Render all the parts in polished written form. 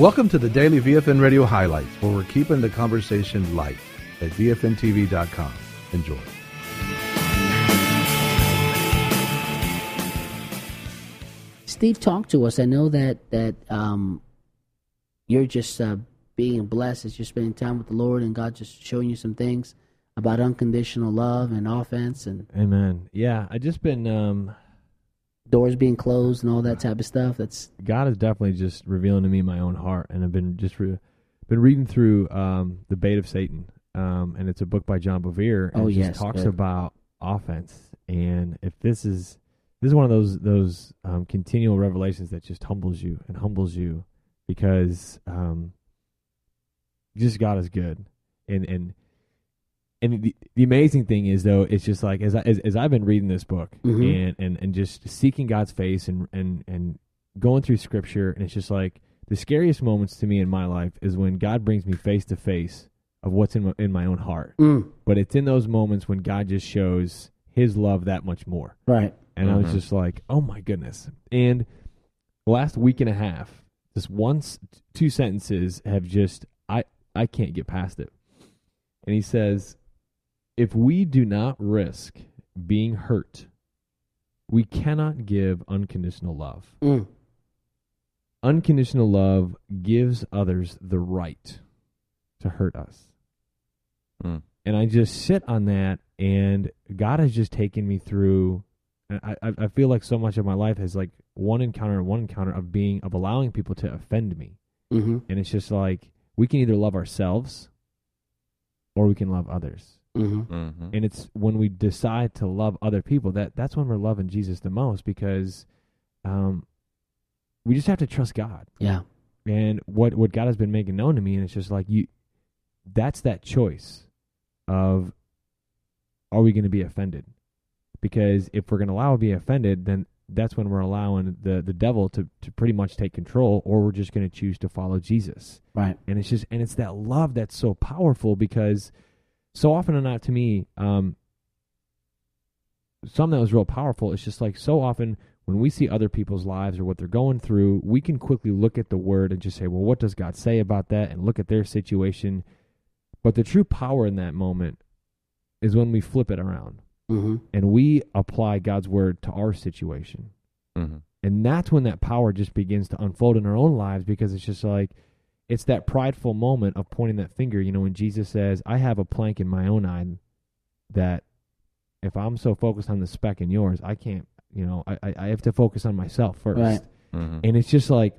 Welcome to the Daily VFN Radio Highlights, where we're keeping the conversation light at VFNTV.com. Enjoy. Steve, talk to us. I know that you're just being blessed as you're spending time with the Lord, and God just showing you some things about unconditional love and offense and Amen. Yeah, I just been doors being closed and all that type of stuff. That's God is definitely just revealing to me my own heart, and I've been just been reading through The Bait of Satan, and it's a book by John Bevere, and it just talks about offense. And if this is one of those continual revelations that just humbles you because just God is good, and the amazing thing is, though, it's just like as I've been reading this book and just seeking God's face and going through Scripture, and it's just like the scariest moments to me in my life is when God brings me face to face of what's in my own heart. But it's in those moments when God just shows His love that much more. right. And I was just like, oh my goodness. And the last week and a half, just two sentences have just I can't get past it. And he says, if we do not risk being hurt, we cannot give unconditional love. Unconditional love gives others the right to hurt us. And I just sit on that, and God has just taken me through. I feel like so much of my life has like one encounter of allowing people to offend me. And it's just like we can either love ourselves or we can love others. And it's when we decide to love other people that's when we're loving Jesus the most, because we just have to trust God. Yeah. And what God has been making known to me, and it's just like that's that choice of, are we going to be offended? Because if we're going to allow to be offended, then that's when we're allowing the devil to pretty much take control, or we're just going to choose to follow Jesus. Right. And it's that love that's so powerful, because so often or not, to me, something that was real powerful, it's just like so often when we see other people's lives or what they're going through, we can quickly look at the Word and just say, well, what does God say about that? And look at their situation. But the true power in that moment is when we flip it around. And we apply God's Word to our situation. And that's when that power just begins to unfold in our own lives, because it's just like, it's that prideful moment of pointing that finger. You know, when Jesus says, I have a plank in my own eye that if I'm so focused on the speck in yours, I can't, I have to focus on myself first. Right. And it's just like,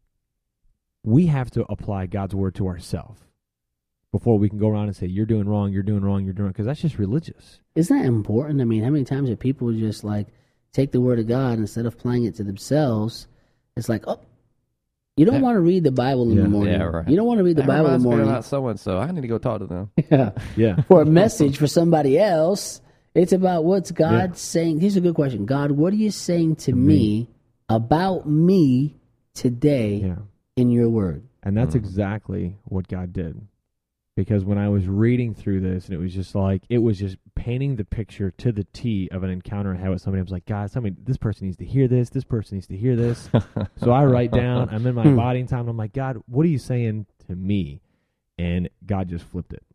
we have to apply God's Word to ourselves before we can go around and say, you're doing wrong, because that's just religious. Isn't that important? I mean, how many times have people just like take the Word of God instead of applying it to themselves? It's like, oh, you don't want to read the Bible in the morning. Yeah, right. You don't want to read the Bible in the morning. About so-and-so. I need to go talk to them. Yeah. For a message for somebody else. It's about what's God saying. Here's a good question. God, what are you saying to me about me today in your Word? And that's exactly what God did. Because when I was reading through this, and it was just painting the picture to the T of an encounter I had with somebody. I was like, God, this person needs to hear this. This person needs to hear this. So I write down, I'm in my body time, and I'm like, God, what are you saying to me? And God just flipped it.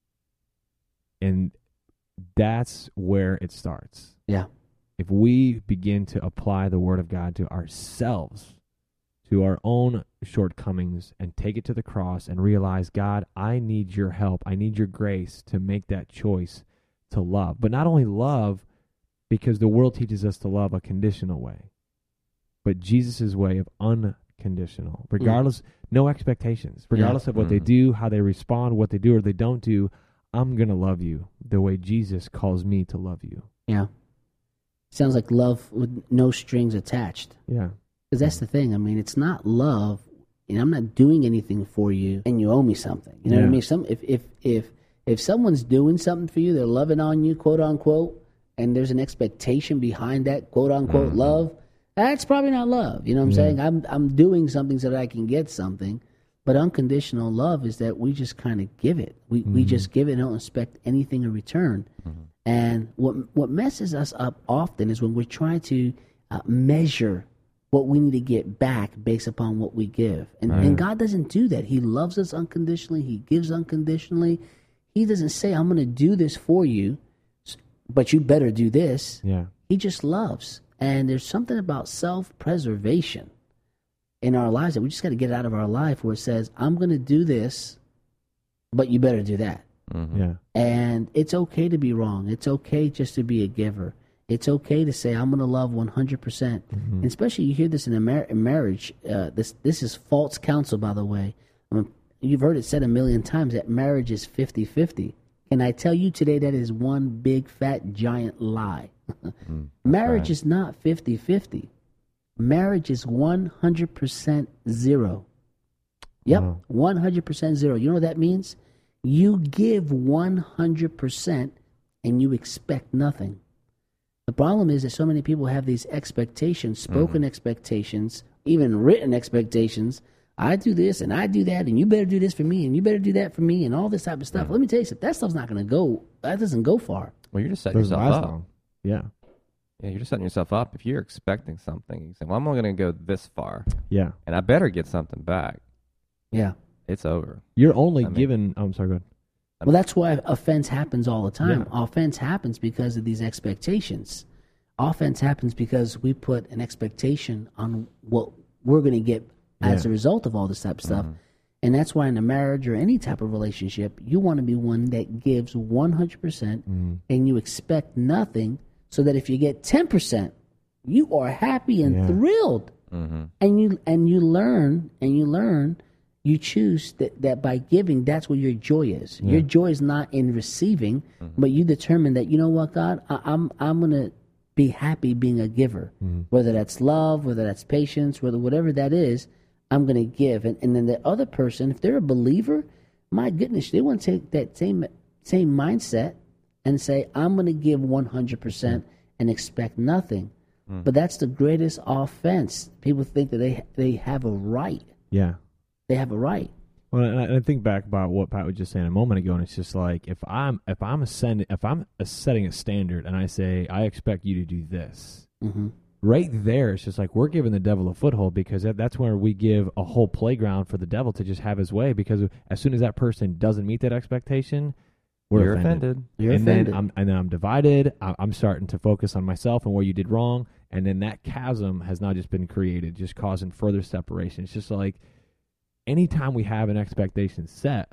And that's where it starts. Yeah. If we begin to apply the Word of God to ourselves, to our own shortcomings, and take it to the cross and realize, God, I need your help. I need your grace to make that choice to love. But not only love, because the world teaches us to love a conditional way, but Jesus' way of unconditional, regardless, no expectations, regardless of what they do, how they respond, what they do or they don't do. I'm going to love you the way Jesus calls me to love you. Yeah. Sounds like love with no strings attached. Yeah. Because that's the thing. I mean, it's not love, and I'm not doing anything for you, and you owe me something. You know what I mean? If someone's doing something for you, they're loving on you, quote unquote, and there's an expectation behind that, quote unquote, love, that's probably not love. You know what I'm saying? I'm doing something so that I can get something. But unconditional love is that we just kind of give it. We just give it and don't expect anything in return. And what messes us up often is when we're trying to measure what we need to get back based upon what we give. And God doesn't do that. He loves us unconditionally. He gives unconditionally. He doesn't say, I'm going to do this for you, but you better do this. Yeah. He just loves. And there's something about self-preservation in our lives that we just got to get out of our life where it says, I'm going to do this, but you better do that. Mm-hmm. Yeah. And it's okay to be wrong. It's okay just to be a giver. It's okay to say, I'm going to love 100%. And especially you hear this in a marriage. This is false counsel, by the way. You've heard it said a million times that marriage is 50-50. And I tell you today that is one big, fat, giant lie. Marriage is not 50-50. Marriage is 100% zero. Yep, Wow. 100% zero. You know what that means? You give 100% and you expect nothing. The problem is that so many people have these expectations, spoken expectations, even written expectations. I do this and I do that, and you better do this for me, and you better do that for me, and all this type of stuff. Let me tell you something. That stuff's not going to go. That doesn't go far. Well, you're just setting Doesn't yourself last up. long. Yeah. Yeah, you're just setting yourself up. If you're expecting something, you say, well, I'm only going to go this far, Yeah. and I better get something back. Yeah. It's over. You're only I mean- given. I'm sorry. Go ahead. Well, that's why offense happens all the time. Yeah. Offense happens because of these expectations. Offense happens because we put an expectation on what we're going to get as Yeah. a result of all this type of stuff. And that's why in a marriage or any type of relationship, you want to be one that gives 100% and you expect nothing, so that if you get 10%, you are happy and Yeah. thrilled. Mm-hmm. And you learn, you choose that by giving, that's where your joy is. Yeah. Your joy is not in receiving, but you determine that, you know what, God, I'm gonna be happy being a giver. Whether that's love, whether that's patience, whatever that is, I'm gonna give. And then the other person, if they're a believer, my goodness, they want to take that same mindset and say, I'm gonna give 100% and expect nothing. But that's the greatest offense. People think that they have a right. Yeah. They have a right. Well, and I think back about what Pat was just saying a moment ago, and it's just like if I'm setting a standard, and I say I expect you to do this, right there, it's just like we're giving the devil a foothold, because that's where we give a whole playground for the devil to just have his way. Because as soon as that person doesn't meet that expectation, we're offended. You're and offended. then I'm divided. I'm starting to focus on myself and where you did wrong, and then that chasm has now just been created, just causing further separation. It's just like, anytime we have an expectation set,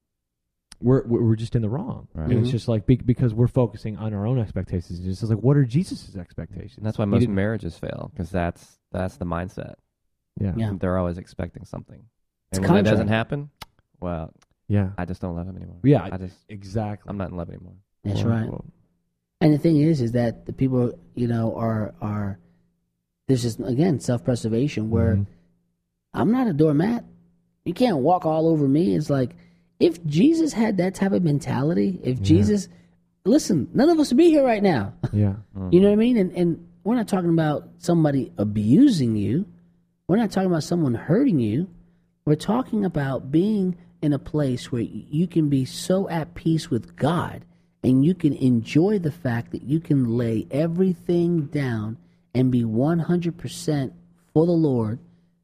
we're just in the wrong. Right. And it's just like because we're focusing on our own expectations. It's just like, what are Jesus' expectations? And that's why He most didn't- marriages fail, because that's the mindset. Yeah. Yeah. They're always expecting something. It's And when that contrary. doesn't happen, well, Yeah. I just don't love him anymore. Yeah. I'm not in love anymore. That's Well, right. well, And the thing is that the people, are there's just, again, self-preservation where I'm not a doormat. You can't walk all over me. It's like, if Jesus had that type of mentality, if Jesus, listen, none of us would be here right now. yeah. You know what I mean? And we're not talking about somebody abusing you. We're not talking about someone hurting you. We're talking about being in a place where you can be so at peace with God, and you can enjoy the fact that you can lay everything down and be 100% for the Lord,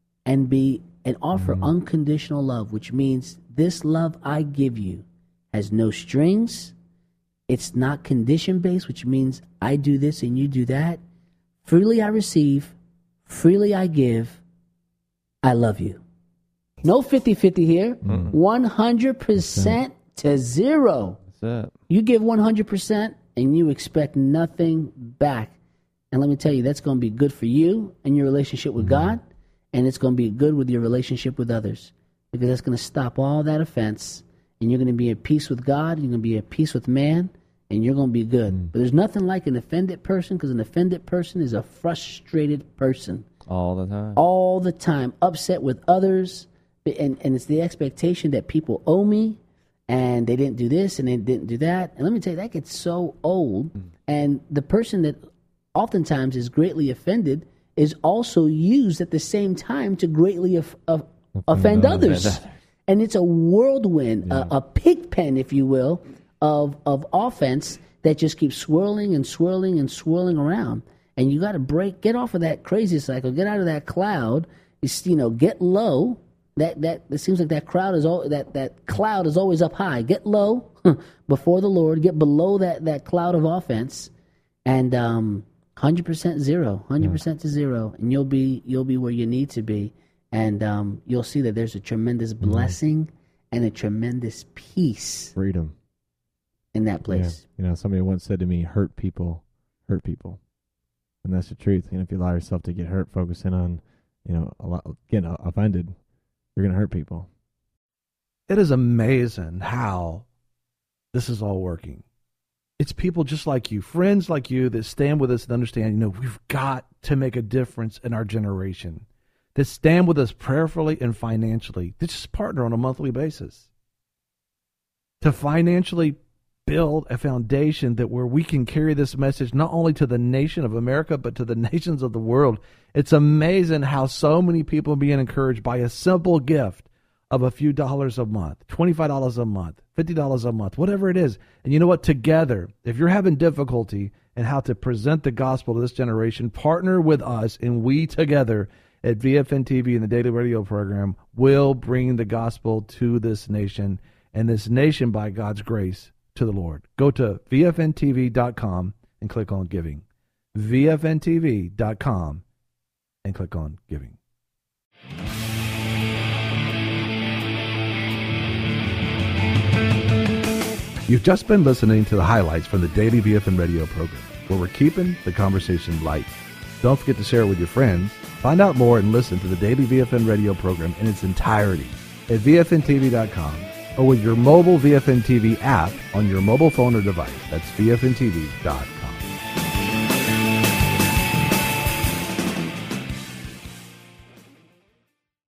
and offer unconditional love, which means this love I give you has no strings. It's not condition-based, which means I do this and you do that. Freely I receive, freely I give. I love you. No 50-50 here. 100% to zero. That's it. You give 100% and you expect nothing back. And let me tell you, that's going to be good for you and your relationship with God, and it's going to be good with your relationship with others, because that's going to stop all that offense, and you're going to be at peace with God, you're going to be at peace with man, and you're going to be good. But there's nothing like an offended person, because an offended person is a frustrated person. All the time. All the time, upset with others, and it's the expectation that people owe me, and they didn't do this and they didn't do that. And let me tell you, that gets so old. And the person that oftentimes is greatly offended is also used at the same time to greatly offend others. And it's a whirlwind, a pig pen, if you will, of offense that just keeps swirling and swirling and swirling around. And you got to get off of that crazy cycle, get out of that cloud. Get low. That it seems like that cloud is always up high. Get low before the Lord. Get below that cloud of offense, and 100% zero, 100% to zero, and you'll be where you need to be, and you'll see that there's a tremendous blessing and a tremendous peace, freedom in that place. Yeah. Somebody once said to me, "Hurt people, and that's the truth. If you allow yourself to get hurt, focusing on, getting offended, you're going to hurt people." It is amazing how this is all working. It's people just like you, friends like you, that stand with us and understand, we've got to make a difference in our generation, that stand with us prayerfully and financially, that just partner on a monthly basis to financially build a foundation that where we can carry this message not only to the nation of America, but to the nations of the world. It's amazing how so many people are being encouraged by a simple gift of a few dollars a month, $25 a month, $50 a month, whatever it is. And you know what? Together, if you're having difficulty in how to present the gospel to this generation, partner with us, and we together at VFN TV and the Daily Radio program will bring the gospel to this nation, and this nation, by God's grace, to the Lord. Go to VFNTV.com and click on giving. VFNTV.com and click on giving. You've just been listening to the highlights from the Daily VFN Radio program, where we're keeping the conversation light. Don't forget to share it with your friends. Find out more and listen to the Daily VFN Radio program in its entirety at VFNTV.com or with your mobile VFN TV app on your mobile phone or device. That's VFNTV.com.